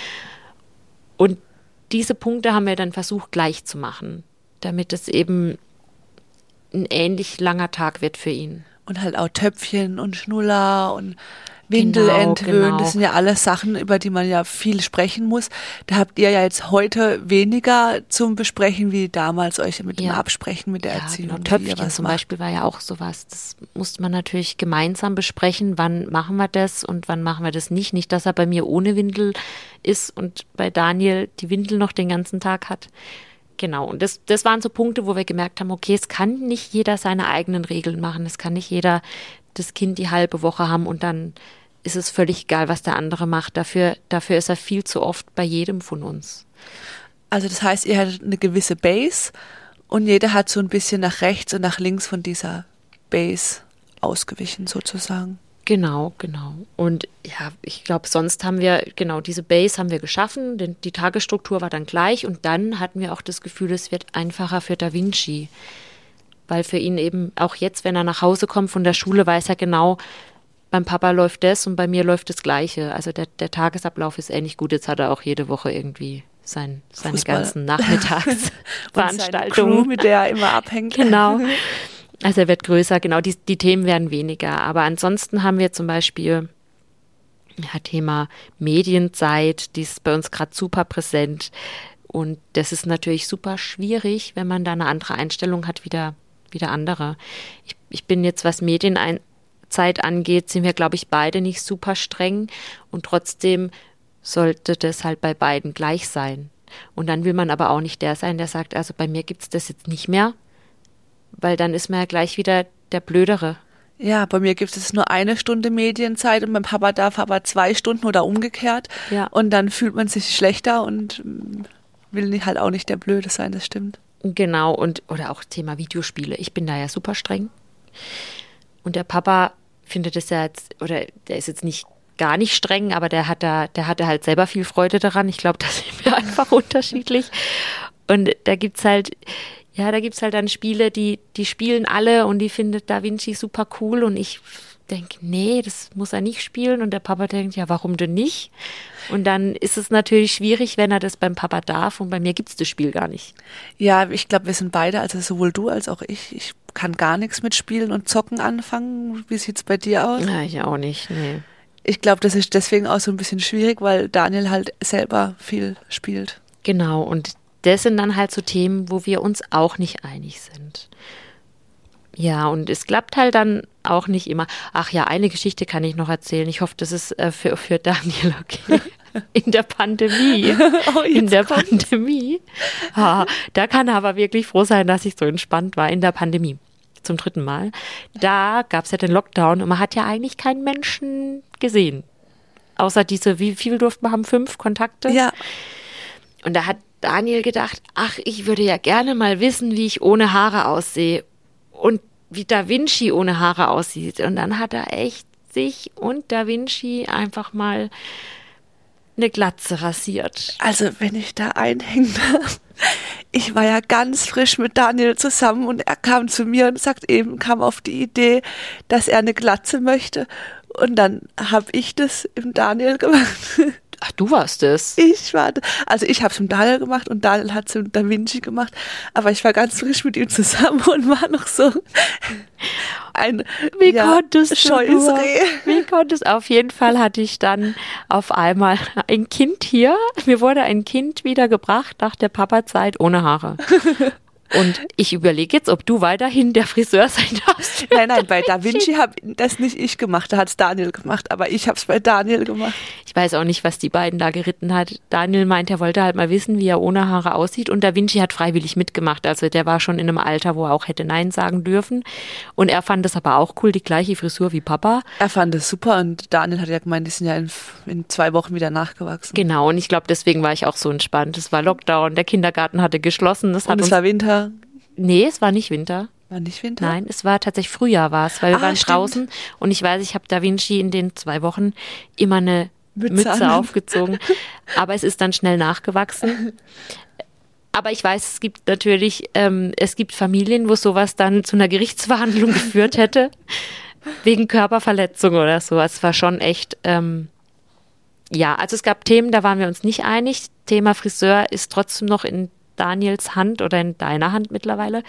Und diese Punkte haben wir dann versucht gleich zu machen, damit es eben ein ähnlich langer Tag wird für ihn. Und halt auch Töpfchen und Schnuller und Windel entwöhnen, genau. Das sind ja alles Sachen, über die man ja viel sprechen muss. Da habt ihr ja jetzt heute weniger zum Besprechen wie damals euch mit dem Absprechen mit der Erziehung. Genau. Töpfchen zum Beispiel war ja auch sowas. Das musste man natürlich gemeinsam besprechen. Wann machen wir das und wann machen wir das nicht? Nicht, dass er bei mir ohne Windel ist und bei Daniel die Windel noch den ganzen Tag hat. Genau, und das waren so Punkte, wo wir gemerkt haben, okay, es kann nicht jeder seine eigenen Regeln machen. Es kann nicht jeder das Kind die halbe Woche haben und dann ist es völlig egal, was der andere macht. Dafür ist er viel zu oft bei jedem von uns. Also das heißt, ihr hattet eine gewisse Base und jeder hat so ein bisschen nach rechts und nach links von dieser Base ausgewichen sozusagen. Genau. Und ja, ich glaube, sonst haben wir, genau, diese Base haben wir geschaffen, denn die Tagesstruktur war dann gleich und dann hatten wir auch das Gefühl, es wird einfacher für Da Vinci. Weil für ihn eben auch jetzt, wenn er nach Hause kommt von der Schule, weiß er genau, beim Papa läuft das und bei mir läuft das Gleiche. Also der Tagesablauf ist ähnlich gut. Jetzt hat er auch jede Woche irgendwie seine ganzen Nachmittagsveranstaltungen. Crew, mit der er immer abhängt. Genau. Also er wird größer, genau, die Themen werden weniger. Aber ansonsten haben wir zum Beispiel Thema Medienzeit, die ist bei uns gerade super präsent. Und das ist natürlich super schwierig, wenn man da eine andere Einstellung hat, wieder andere. Ich bin jetzt, was Medienzeit angeht, sind wir, glaube ich, beide nicht super streng. Und trotzdem sollte das halt bei beiden gleich sein. Und dann will man aber auch nicht der sein, der sagt, also bei mir gibt es das jetzt nicht mehr. Weil dann ist man ja gleich wieder der Blödere. Ja, bei mir gibt es nur 1 Stunde Medienzeit und mein Papa darf aber 2 Stunden oder umgekehrt. Ja. Und dann fühlt man sich schlechter und will halt auch nicht der Blöde sein, das stimmt. Genau, oder auch Thema Videospiele. Ich bin da ja super streng. Und der Papa findet es ja jetzt, oder der ist jetzt nicht gar nicht streng, aber der hatte halt selber viel Freude daran. Ich glaube, da sind wir einfach unterschiedlich. Und da gibt's halt dann Spiele, die spielen alle und die findet Da Vinci super cool und ich denke, nee, das muss er nicht spielen. Und der Papa denkt, ja, warum denn nicht? Und dann ist es natürlich schwierig, wenn er das beim Papa darf. Und bei mir gibt es das Spiel gar nicht. Ja, ich glaube, wir sind beide, also sowohl du als auch ich. Ich kann gar nichts mit Spielen und Zocken anfangen. Wie sieht's bei dir aus? Ja, ich auch nicht, nee. Ich glaube, das ist deswegen auch so ein bisschen schwierig, weil Daniel halt selber viel spielt. Genau, und das sind dann halt so Themen, wo wir uns auch nicht einig sind. Ja, und es klappt halt dann auch nicht immer. Ach ja, eine Geschichte kann ich noch erzählen. Ich hoffe, das ist für Daniel okay. In der Pandemie. Pandemie. Da kann er aber wirklich froh sein, dass ich so entspannt war in der Pandemie. Zum 3. Mal. Da gab es ja den Lockdown und man hat ja eigentlich keinen Menschen gesehen. Außer wie viel durften wir haben? 5 Kontakte? Ja. Und da hat Daniel gedacht, ach, ich würde ja gerne mal wissen, wie ich ohne Haare aussehe. Und wie Da Vinci ohne Haare aussieht. Und dann hat er echt sich und Da Vinci einfach mal eine Glatze rasiert. Also, wenn ich da einhängen darf. Ich war ja ganz frisch mit Daniel zusammen und er kam zu mir und kam auf die Idee, dass er eine Glatze möchte. Und dann habe ich das im Daniel gemacht. Ach, du warst es. Ich habe es mit Daniel gemacht und Daniel hat es mit Da Vinci gemacht. Aber ich war ganz frisch mit ihm zusammen und war noch so ein scheues Reh. Wie konntest du? Auf jeden Fall hatte ich dann auf einmal ein Kind hier. Mir wurde ein Kind wiedergebracht nach der Papa-Zeit ohne Haare. Und ich überlege jetzt, ob du weiterhin der Friseur sein darfst. Nein, bei Da Vinci habe das nicht ich gemacht, da hat es Daniel gemacht, aber ich habe es bei Daniel gemacht. Ich weiß auch nicht, was die beiden da geritten hat. Daniel meint, er wollte halt mal wissen, wie er ohne Haare aussieht und Da Vinci hat freiwillig mitgemacht. Also der war schon in einem Alter, wo er auch hätte Nein sagen dürfen. Und er fand es aber auch cool, die gleiche Frisur wie Papa. Er fand es super und Daniel hat ja gemeint, die sind ja in 2 Wochen wieder nachgewachsen. Genau, und ich glaube, deswegen war ich auch so entspannt. Es war Lockdown, der Kindergarten hatte geschlossen. Es war Winter. Nee, es war nicht Winter. War nicht Winter? Nein, es war tatsächlich Frühjahr weil wir waren stimmt. draußen und ich weiß, ich habe Da Vinci in den 2 Wochen immer eine Mütze aufgezogen, aber es ist dann schnell nachgewachsen. Aber ich weiß, es gibt natürlich, es gibt Familien, wo sowas dann zu einer Gerichtsverhandlung geführt hätte, wegen Körperverletzung oder so. Es war schon echt, also es gab Themen, da waren wir uns nicht einig. Thema Friseur ist trotzdem noch in Daniels Hand oder in deiner Hand mittlerweile.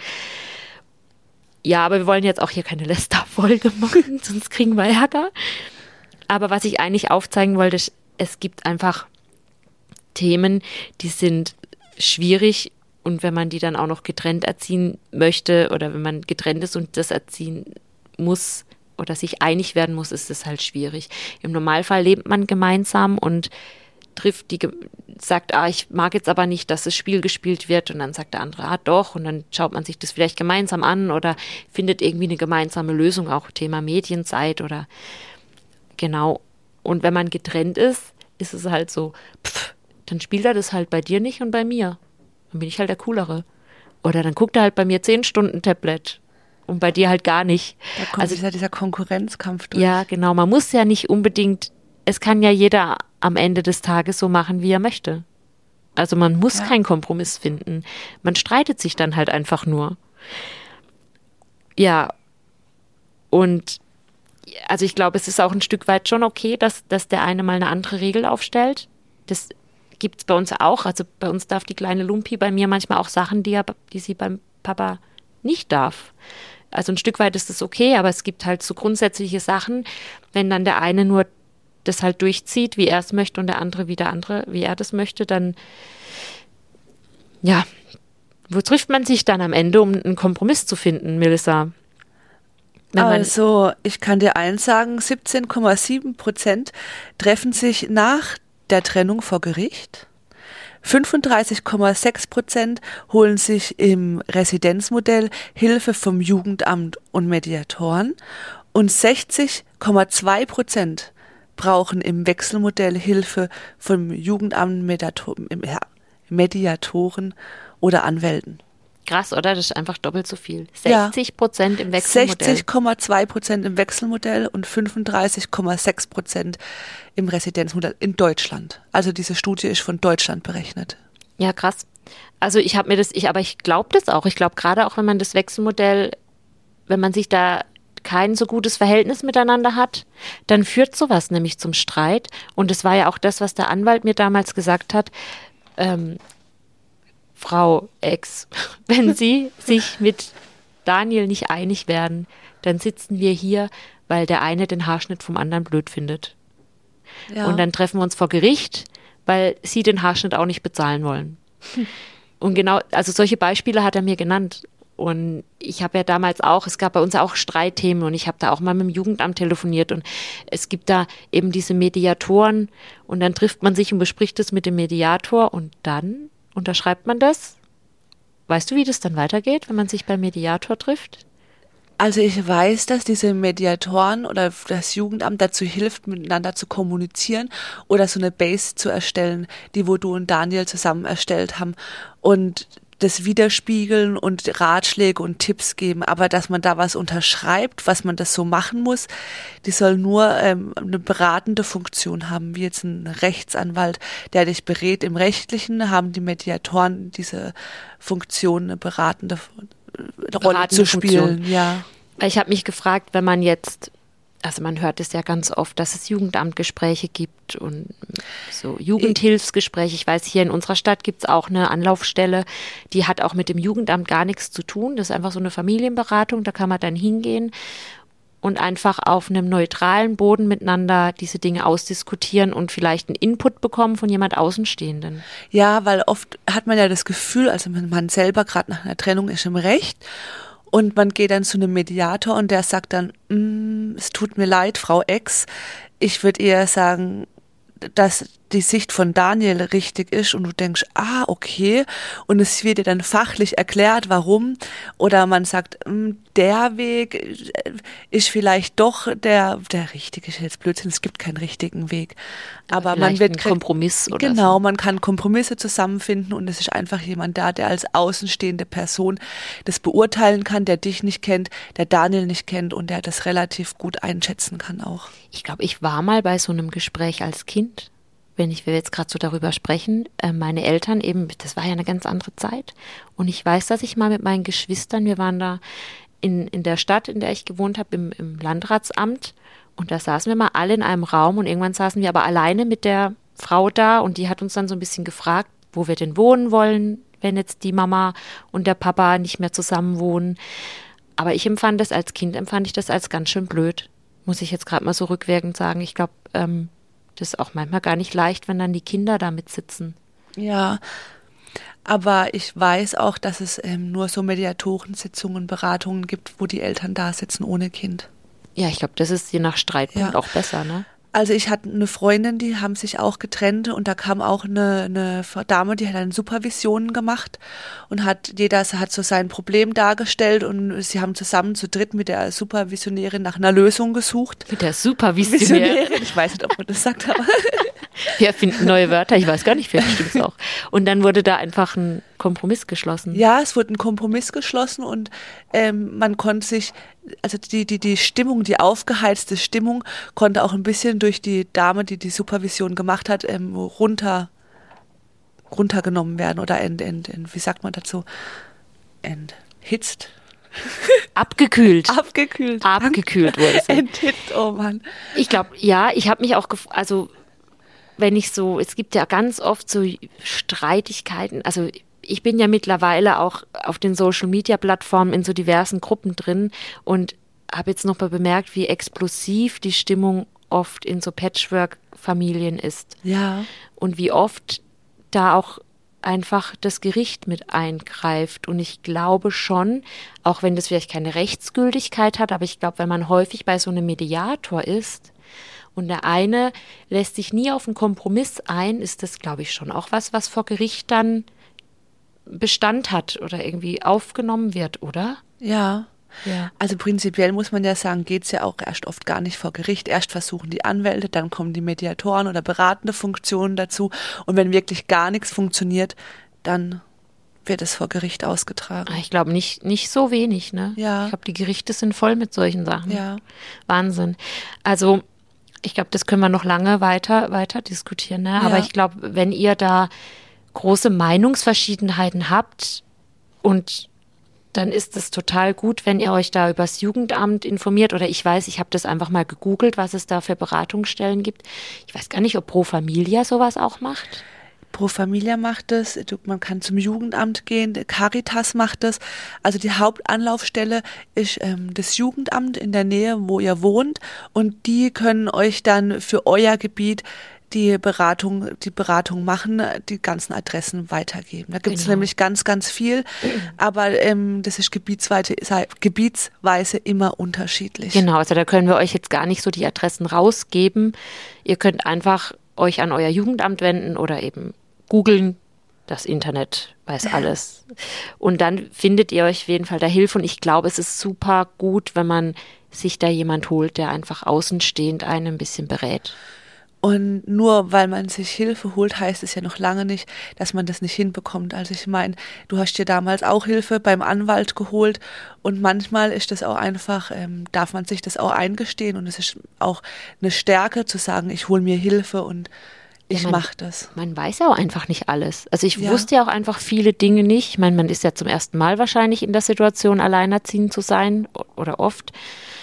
Ja, aber wir wollen jetzt auch hier keine Lästerfolge machen, sonst kriegen wir Ärger. Aber was ich eigentlich aufzeigen wollte, es gibt einfach Themen, die sind schwierig und wenn man die dann auch noch getrennt erziehen möchte oder wenn man getrennt ist und das erziehen muss oder sich einig werden muss, ist das halt schwierig. Im Normalfall lebt man gemeinsam und sagt, ich mag jetzt aber nicht, dass das Spiel gespielt wird und dann sagt der andere, doch und dann schaut man sich das vielleicht gemeinsam an oder findet irgendwie eine gemeinsame Lösung, auch Thema Medienzeit oder genau. Und wenn man getrennt ist, ist es halt so, dann spielt er das halt bei dir nicht und bei mir. Dann bin ich halt der Coolere. Oder dann guckt er halt bei mir 10 Stunden Tablet und bei dir halt gar nicht. Da kommt dieser Konkurrenzkampf durch. Ja, genau. Man muss ja nicht unbedingt, es kann ja jeder am Ende des Tages so machen, wie er möchte. Also man muss keinen Kompromiss finden. Man streitet sich dann halt einfach nur. Ja, und also ich glaube, es ist auch ein Stück weit schon okay, dass der eine mal eine andere Regel aufstellt. Das gibt es bei uns auch. Also bei uns darf die kleine Lumpi bei mir manchmal auch Sachen, die sie beim Papa nicht darf. Also ein Stück weit ist das okay, aber es gibt halt so grundsätzliche Sachen, wenn dann der eine nur das halt durchzieht, wie er es möchte und der andere, wie er das möchte, dann ja, wo trifft man sich dann am Ende, um einen Kompromiss zu finden, Melissa? Also, ich kann dir eins sagen, 17,7% treffen sich nach der Trennung vor Gericht. 35,6% holen sich im Residenzmodell Hilfe vom Jugendamt und Mediatoren und 60,2% brauchen im Wechselmodell Hilfe vom Jugendamt, Mediatoren oder Anwälten. Krass, oder? Das ist einfach doppelt so viel. 60% im Wechselmodell. 60,2% im Wechselmodell und 35,6% im Residenzmodell in Deutschland. Also diese Studie ist von Deutschland berechnet. Ja, krass. Also aber ich glaube das auch. Ich glaube gerade auch, wenn man das Wechselmodell, wenn man sich da kein so gutes Verhältnis miteinander hat, dann führt sowas nämlich zum Streit. Und es war ja auch das, was der Anwalt mir damals gesagt hat, Frau X, wenn Sie sich mit Daniel nicht einig werden, dann sitzen wir hier, weil der eine den Haarschnitt vom anderen blöd findet. Ja. Und dann treffen wir uns vor Gericht, weil Sie den Haarschnitt auch nicht bezahlen wollen. Und genau, also solche Beispiele hat er mir genannt. Und ich habe ja damals auch, es gab bei uns auch Streitthemen und ich habe da auch mal mit dem Jugendamt telefoniert und es gibt da eben diese Mediatoren und dann trifft man sich und bespricht es mit dem Mediator und dann unterschreibt man das. Weißt du, wie das dann weitergeht, wenn man sich beim Mediator trifft? Also ich weiß, dass diese Mediatoren oder das Jugendamt dazu hilft, miteinander zu kommunizieren oder so eine Base zu erstellen, die wo du und Daniel zusammen erstellt haben und das widerspiegeln und Ratschläge und Tipps geben, aber dass man da was unterschreibt, was man das so machen muss, die soll nur eine beratende Funktion haben, wie jetzt ein Rechtsanwalt, der dich berät im Rechtlichen, haben die Mediatoren diese Funktion, eine beratende Rolle zu spielen. Funktion. Ja. Ich habe mich gefragt, wenn man jetzt, also man hört es ja ganz oft, dass es Jugendamtgespräche gibt und so Jugendhilfsgespräche. Ich weiß, hier in unserer Stadt gibt es auch eine Anlaufstelle, die hat auch mit dem Jugendamt gar nichts zu tun. Das ist einfach so eine Familienberatung, da kann man dann hingehen und einfach auf einem neutralen Boden miteinander diese Dinge ausdiskutieren und vielleicht einen Input bekommen von jemand Außenstehenden. Ja, weil oft hat man ja das Gefühl, also man selber gerade nach einer Trennung ist im Recht und man geht dann zu einem Mediator und der sagt dann, es tut mir leid, Frau X, ich würde eher sagen, dass die Sicht von Daniel richtig ist und du denkst, okay, und es wird dir dann fachlich erklärt, warum, oder man sagt, der Weg ist vielleicht doch der richtige, ist jetzt Blödsinn, es gibt keinen richtigen Weg, aber man wird einen Kompromiss oder genau, so. Man kann Kompromisse zusammenfinden und es ist einfach jemand da, der als außenstehende Person das beurteilen kann, der dich nicht kennt, der Daniel nicht kennt und der das relativ gut einschätzen kann auch. Ich glaube, ich war mal bei so einem Gespräch als Kind. Wenn wir jetzt gerade so darüber sprechen, meine Eltern eben, das war ja eine ganz andere Zeit. Und ich weiß, dass ich mal mit meinen Geschwistern, wir waren da in der Stadt, in der ich gewohnt habe, im Landratsamt. Und da saßen wir mal alle in einem Raum und irgendwann saßen wir aber alleine mit der Frau da und die hat uns dann so ein bisschen gefragt, wo wir denn wohnen wollen, wenn jetzt die Mama und der Papa nicht mehr zusammen wohnen. Aber ich empfand das als Kind, empfand ich das als ganz schön blöd. Muss ich jetzt gerade mal so rückwirkend sagen. Ich glaube, das ist auch manchmal gar nicht leicht, wenn dann die Kinder da mitsitzen. Ja, aber ich weiß auch, dass es nur so Mediatorensitzungen, Beratungen gibt, wo die Eltern da sitzen ohne Kind. Ja, ich glaube, das ist je nach Streitpunkt auch besser, ne? Also ich hatte eine Freundin, die haben sich auch getrennt und da kam auch eine Dame, die hat dann Supervisionen gemacht und jeder hat so sein Problem dargestellt und sie haben zusammen zu dritt mit der Supervisionärin nach einer Lösung gesucht. Mit der Supervisionärin? Ich weiß nicht, ob man das sagt, aber... Wir erfinden neue Wörter, ich weiß gar nicht, vielleicht stimmt es auch. Und dann wurde da einfach ein Kompromiss geschlossen. Ja, es wurde ein Kompromiss geschlossen und man konnte sich, also die Stimmung, die aufgeheizte Stimmung konnte auch ein bisschen durch die Dame, die Supervision gemacht hat, runtergenommen werden oder wie sagt man dazu? Enthitzt. Abgekühlt. Abgekühlt wurde es. Enthitzt, oh Mann. Ich glaube, ja, ich habe mich auch also wenn ich so, es gibt ja ganz oft so Streitigkeiten, also ich bin ja mittlerweile auch auf den Social-Media-Plattformen in so diversen Gruppen drin und habe jetzt noch mal bemerkt, wie explosiv die Stimmung oft in so Patchwork-Familien ist. Ja. Und wie oft da auch einfach das Gericht mit eingreift. Und ich glaube schon, auch wenn das vielleicht keine Rechtsgültigkeit hat, aber ich glaube, wenn man häufig bei so einem Mediator ist und der eine lässt sich nie auf einen Kompromiss ein, ist das, glaube ich, schon auch was vor Gericht dann Bestand hat oder irgendwie aufgenommen wird, oder? Ja. Ja. Also prinzipiell muss man ja sagen, geht es ja auch erst oft gar nicht vor Gericht. Erst versuchen die Anwälte, dann kommen die Mediatoren oder beratende Funktionen dazu. Und wenn wirklich gar nichts funktioniert, dann wird es vor Gericht ausgetragen. Ich glaube nicht so wenig, ne? Ja. Ich glaube, die Gerichte sind voll mit solchen Sachen. Ja. Wahnsinn. Also ich glaube, das können wir noch lange weiter diskutieren, ne? Ja. Aber ich glaube, wenn ihr da große Meinungsverschiedenheiten habt und dann ist es total gut, wenn ihr euch da übers Jugendamt informiert. Oder ich weiß, ich habe das einfach mal gegoogelt, was es da für Beratungsstellen gibt. Ich weiß gar nicht, ob Pro Familia sowas auch macht. Pro Familia macht es, man kann zum Jugendamt gehen, Caritas macht es. Also die Hauptanlaufstelle ist das Jugendamt in der Nähe, wo ihr wohnt, und die können euch dann für euer Gebiet die Beratung machen, die ganzen Adressen weitergeben. Da gibt es nämlich ganz, ganz viel, aber das ist gebietsweise immer unterschiedlich. Genau, also da können wir euch jetzt gar nicht so die Adressen rausgeben. Ihr könnt einfach euch an euer Jugendamt wenden oder eben googeln. Das Internet weiß alles. Und dann findet ihr euch auf jeden Fall da Hilfe. Und ich glaube, es ist super gut, wenn man sich da jemand holt, der einfach außenstehend einen ein bisschen berät. Und nur weil man sich Hilfe holt, heißt es ja noch lange nicht, dass man das nicht hinbekommt. Also ich meine, du hast dir damals auch Hilfe beim Anwalt geholt, und manchmal ist das auch einfach, darf man sich das auch eingestehen, und es ist auch eine Stärke zu sagen, ich hole mir Hilfe und ich mache das. Man weiß ja auch einfach nicht alles. Also ich wusste ja auch einfach viele Dinge nicht. Ich meine, man ist ja zum ersten Mal wahrscheinlich in der Situation, alleinerziehend zu sein oder oft.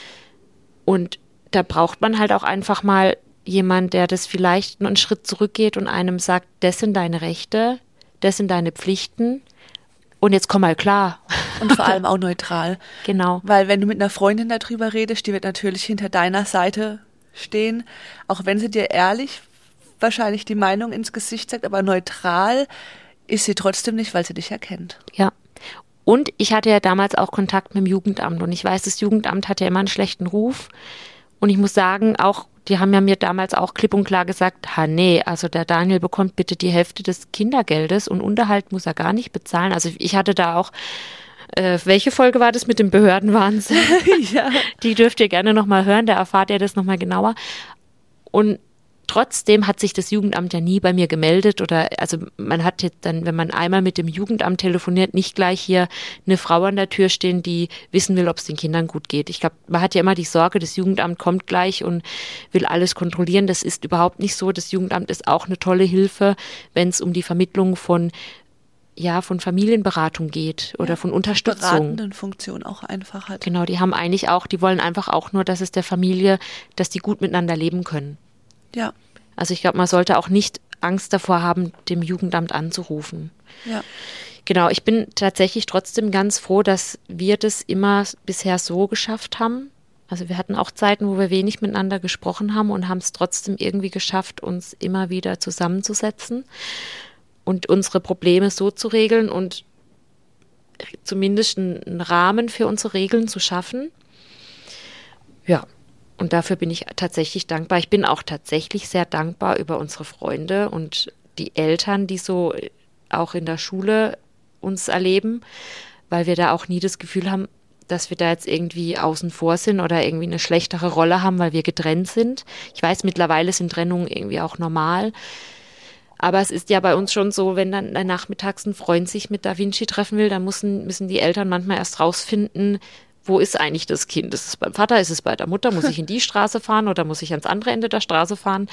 Und da braucht man halt auch einfach mal jemand, der das vielleicht einen Schritt zurückgeht und einem sagt, das sind deine Rechte, das sind deine Pflichten und jetzt komm mal klar. Und vor allem auch neutral. Genau. Weil wenn du mit einer Freundin darüber redest, die wird natürlich hinter deiner Seite stehen, auch wenn sie dir ehrlich wahrscheinlich die Meinung ins Gesicht sagt, aber neutral ist sie trotzdem nicht, weil sie dich erkennt. Ja. Und ich hatte ja damals auch Kontakt mit dem Jugendamt, und ich weiß, das Jugendamt hat ja immer einen schlechten Ruf, und ich muss sagen, auch die haben ja mir damals auch klipp und klar gesagt, nee, also der Daniel bekommt bitte die Hälfte des Kindergeldes und Unterhalt muss er gar nicht bezahlen. Also ich hatte da auch, welche Folge war das mit dem Behördenwahnsinn? Ja. Die dürft ihr gerne nochmal hören, da erfahrt ihr das nochmal genauer. Und trotzdem hat sich das Jugendamt ja nie bei mir gemeldet, oder also man hat jetzt dann, wenn man einmal mit dem Jugendamt telefoniert, nicht gleich hier eine Frau an der Tür stehen, die wissen will, ob es den Kindern gut geht. Ich glaube, man hat ja immer die Sorge, das Jugendamt kommt gleich und will alles kontrollieren. Das ist überhaupt nicht so. Das Jugendamt ist auch eine tolle Hilfe, wenn es um die Vermittlung von Familienberatung geht oder von Unterstützung. Beratenden Funktion auch einfach hat. Genau, die wollen einfach auch nur, dass es der Familie, dass die gut miteinander leben können. Ja. Also ich glaube, man sollte auch nicht Angst davor haben, dem Jugendamt anzurufen. Ja. Genau, ich bin tatsächlich trotzdem ganz froh, dass wir das immer bisher so geschafft haben. Also wir hatten auch Zeiten, wo wir wenig miteinander gesprochen haben und haben es trotzdem irgendwie geschafft, uns immer wieder zusammenzusetzen und unsere Probleme so zu regeln und zumindest einen Rahmen für unsere Regeln zu schaffen. Ja. Und dafür bin ich tatsächlich dankbar. Ich bin auch tatsächlich sehr dankbar über unsere Freunde und die Eltern, die so auch in der Schule uns erleben, weil wir da auch nie das Gefühl haben, dass wir da jetzt irgendwie außen vor sind oder irgendwie eine schlechtere Rolle haben, weil wir getrennt sind. Ich weiß, mittlerweile sind Trennungen irgendwie auch normal. Aber es ist ja bei uns schon so, wenn dann nachmittags ein Freund sich mit Da Vinci treffen will, dann müssen die Eltern manchmal erst rausfinden, wo ist eigentlich das Kind? Ist es beim Vater, ist es bei der Mutter? Muss ich in die Straße fahren oder muss ich ans andere Ende der Straße fahren?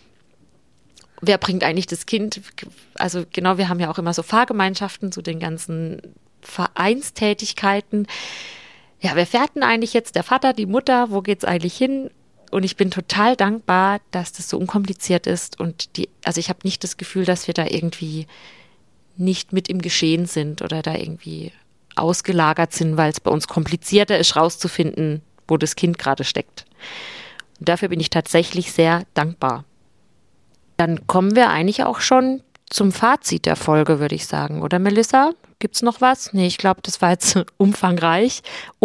Wer bringt eigentlich das Kind? Also genau, wir haben ja auch immer so Fahrgemeinschaften zu den ganzen Vereinstätigkeiten. Ja, wer fährt denn eigentlich jetzt? Der Vater, die Mutter? Wo geht's eigentlich hin? Und ich bin total dankbar, dass das so unkompliziert ist. Und also ich habe nicht das Gefühl, dass wir da irgendwie nicht mit im Geschehen sind oder da irgendwie ausgelagert sind, weil es bei uns komplizierter ist, rauszufinden, wo das Kind gerade steckt. Und dafür bin ich tatsächlich sehr dankbar. Dann kommen wir eigentlich auch schon zum Fazit der Folge, würde ich sagen. Oder Melissa? Gibt's noch was? Nee, ich glaube, das war jetzt umfangreiches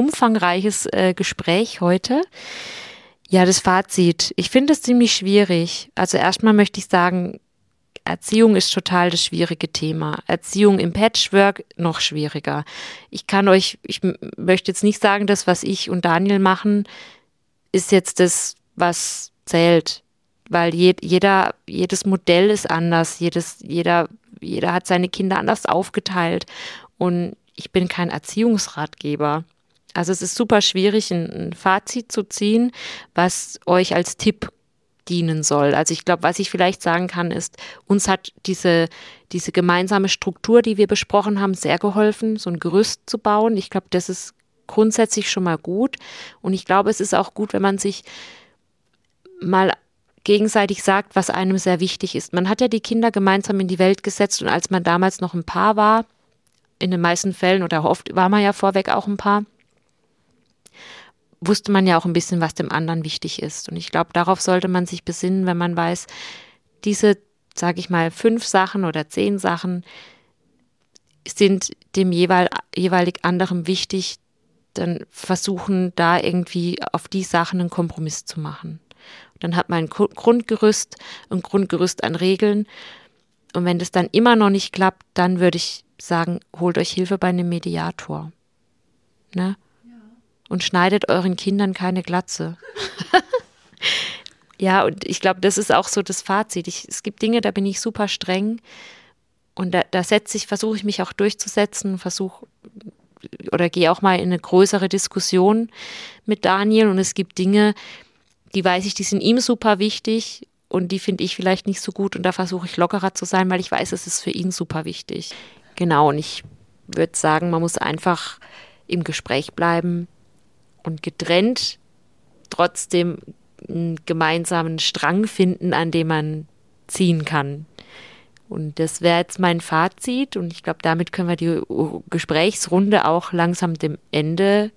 Gespräch heute. Ja, das Fazit. Ich finde es ziemlich schwierig. Also erstmal möchte ich sagen, Erziehung ist total das schwierige Thema. Erziehung im Patchwork noch schwieriger. Ich möchte jetzt nicht sagen, das, was ich und Daniel machen, ist jetzt das, was zählt. Weil jedes Modell ist anders. Jeder hat seine Kinder anders aufgeteilt. Und ich bin kein Erziehungsratgeber. Also es ist super schwierig, ein Fazit zu ziehen, was euch als Tipp dienen soll. Also ich glaube, was ich vielleicht sagen kann, ist, uns hat diese gemeinsame Struktur, die wir besprochen haben, sehr geholfen, so ein Gerüst zu bauen. Ich glaube, das ist grundsätzlich schon mal gut. Und ich glaube, es ist auch gut, wenn man sich mal gegenseitig sagt, was einem sehr wichtig ist. Man hat ja die Kinder gemeinsam in die Welt gesetzt und als man damals noch ein Paar war, in den meisten Fällen oder oft war man ja vorweg auch ein Paar, wusste man ja auch ein bisschen, was dem anderen wichtig ist. Und ich glaube, darauf sollte man sich besinnen, wenn man weiß, diese, sage ich mal, 5 Sachen oder 10 Sachen sind dem jeweilig anderen wichtig, dann versuchen, da irgendwie auf die Sachen einen Kompromiss zu machen. Dann hat man ein Grundgerüst an Regeln. Und wenn das dann immer noch nicht klappt, dann würde ich sagen, holt euch Hilfe bei einem Mediator. Ne? Ja. Und schneidet euren Kindern keine Glatze. Ja, und ich glaube, das ist auch so das Fazit. Es gibt Dinge, da bin ich super streng. Und da versuche ich mich auch durchzusetzen, gehe auch mal in eine größere Diskussion mit Daniel. Und es gibt Dinge, die weiß ich, die sind ihm super wichtig und die finde ich vielleicht nicht so gut und da versuche ich lockerer zu sein, weil ich weiß, es ist für ihn super wichtig. Genau, und ich würde sagen, man muss einfach im Gespräch bleiben und getrennt trotzdem einen gemeinsamen Strang finden, an dem man ziehen kann. Und das wäre jetzt mein Fazit und ich glaube, damit können wir die Gesprächsrunde auch langsam ans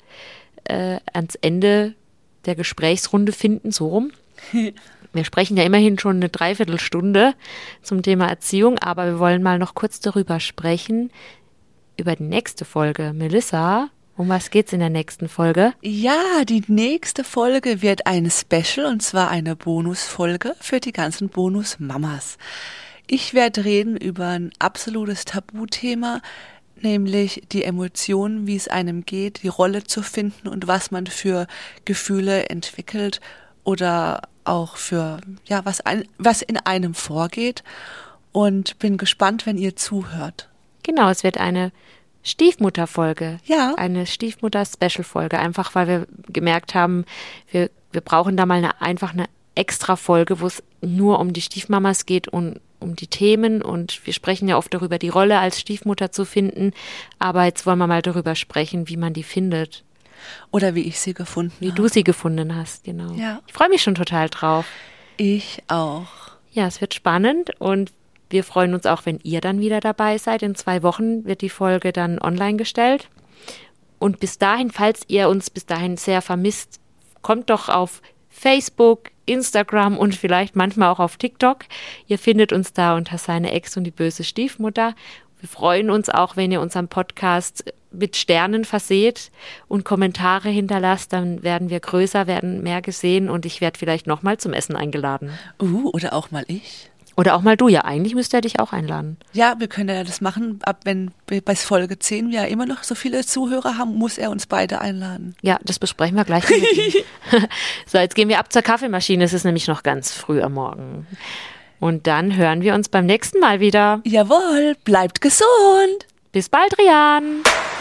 Ende der Gesprächsrunde finden, so rum. Wir sprechen ja immerhin schon eine Dreiviertelstunde zum Thema Erziehung, aber wir wollen mal noch kurz darüber sprechen, über die nächste Folge. Melissa, um was geht's in der nächsten Folge? Ja, die nächste Folge wird ein Special und zwar eine Bonusfolge für die ganzen Bonus-Mamas. Ich werde reden über ein absolutes Tabuthema, nämlich die Emotionen, wie es einem geht, die Rolle zu finden und was man für Gefühle entwickelt oder auch für, ja, was in einem vorgeht. Und bin gespannt, wenn ihr zuhört. Genau, es wird eine Stiefmutterfolge. Ja. Eine Stiefmutter-Special-Folge. Einfach, weil wir gemerkt haben, wir brauchen da mal eine extra Folge, wo es nur um die Stiefmamas geht und um die Themen und wir sprechen ja oft darüber, die Rolle als Stiefmutter zu finden, aber jetzt wollen wir mal darüber sprechen, wie man die findet. Oder wie ich sie gefunden habe. Wie du sie gefunden hast, genau. Ja. Ich freue mich schon total drauf. Ich auch. Ja, es wird spannend und wir freuen uns auch, wenn ihr dann wieder dabei seid. In 2 Wochen wird die Folge dann online gestellt und bis dahin, falls ihr uns bis dahin sehr vermisst, kommt doch auf Facebook, Instagram und vielleicht manchmal auch auf TikTok. Ihr findet uns da unter Seine Ex und die böse Stiefmutter. Wir freuen uns auch, wenn ihr unseren Podcast mit Sternen verseht und Kommentare hinterlasst. Dann werden wir größer, werden mehr gesehen und ich werde vielleicht nochmal zum Essen eingeladen. Oder auch mal ich. Oder auch mal du. Ja, eigentlich müsste er dich auch einladen. Ja, wir können ja das machen. Wenn bei Folge 10 wir ja immer noch so viele Zuhörer haben, muss er uns beide einladen. Ja, das besprechen wir gleich mit ihm. So, jetzt gehen wir ab zur Kaffeemaschine. Es ist nämlich noch ganz früh am Morgen. Und dann hören wir uns beim nächsten Mal wieder. Jawohl, bleibt gesund. Bis bald, Rian.